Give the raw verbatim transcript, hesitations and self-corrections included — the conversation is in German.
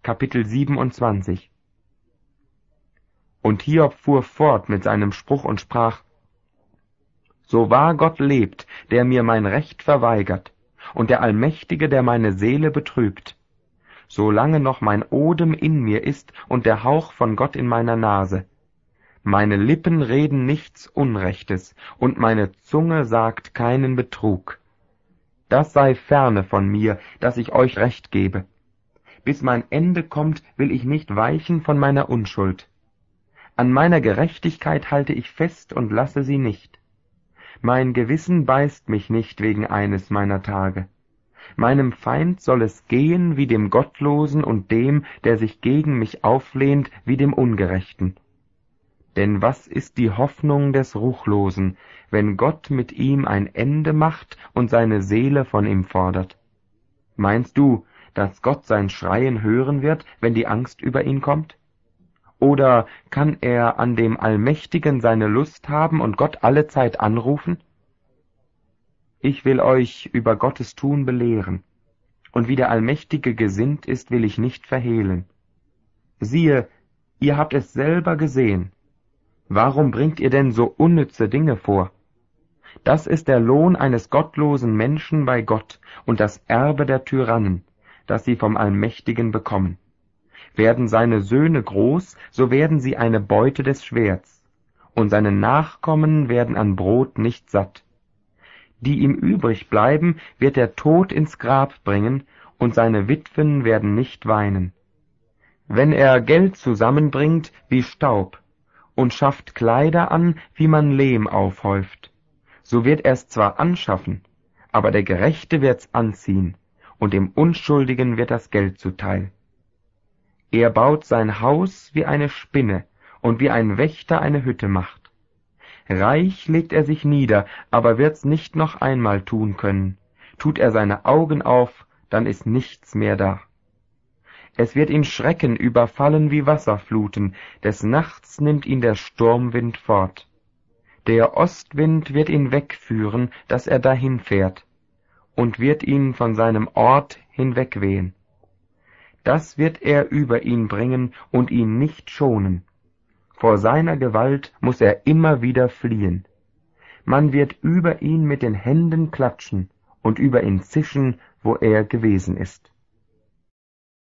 Kapitel siebenundzwanzig. Und Hiob fuhr fort mit seinem Spruch und sprach: So wahr Gott lebt, der mir mein Recht verweigert, und der Allmächtige, der meine Seele betrübt, solange noch mein Odem in mir ist und der Hauch von Gott in meiner Nase. Meine Lippen reden nichts Unrechtes, und meine Zunge sagt keinen Betrug. Das sei ferne von mir, dass ich euch Recht gebe. Bis mein Ende kommt, will ich nicht weichen von meiner Unschuld. An meiner Gerechtigkeit halte ich fest und lasse sie nicht. Mein Gewissen beißt mich nicht wegen eines meiner Tage. Meinem Feind soll es gehen wie dem Gottlosen und dem, der sich gegen mich auflehnt, wie dem Ungerechten. Denn was ist die Hoffnung des Ruchlosen, wenn Gott mit ihm ein Ende macht und seine Seele von ihm fordert? Meinst du, dass Gott sein Schreien hören wird, wenn die Angst über ihn kommt? Oder kann er an dem Allmächtigen seine Lust haben und Gott allezeit anrufen? Ich will euch über Gottes Tun belehren, und wie der Allmächtige gesinnt ist, will ich nicht verhehlen. Siehe, ihr habt es selber gesehen. Warum bringt ihr denn so unnütze Dinge vor? Das ist der Lohn eines gottlosen Menschen bei Gott und das Erbe der Tyrannen, das sie vom Allmächtigen bekommen. Werden seine Söhne groß, so werden sie eine Beute des Schwerts, und seine Nachkommen werden an Brot nicht satt. Die ihm übrig bleiben, wird der Tod ins Grab bringen, und seine Witwen werden nicht weinen. Wenn er Geld zusammenbringt wie Staub und schafft Kleider an, wie man Lehm aufhäuft, so wird er's zwar anschaffen, aber der Gerechte wird's anziehen, und dem Unschuldigen wird das Geld zuteil. Er baut sein Haus wie eine Spinne und wie ein Wächter eine Hütte macht. Reich legt er sich nieder, aber wird's nicht noch einmal tun können. Tut er seine Augen auf, dann ist nichts mehr da. Es wird ihn Schrecken überfallen wie Wasserfluten, des Nachts nimmt ihn der Sturmwind fort. Der Ostwind wird ihn wegführen, dass er dahin fährt, und wird ihn von seinem Ort hinwegwehen. Das wird er über ihn bringen und ihn nicht schonen. Vor seiner Gewalt muß er immer wieder fliehen. Man wird über ihn mit den Händen klatschen und über ihn zischen, wo er gewesen ist.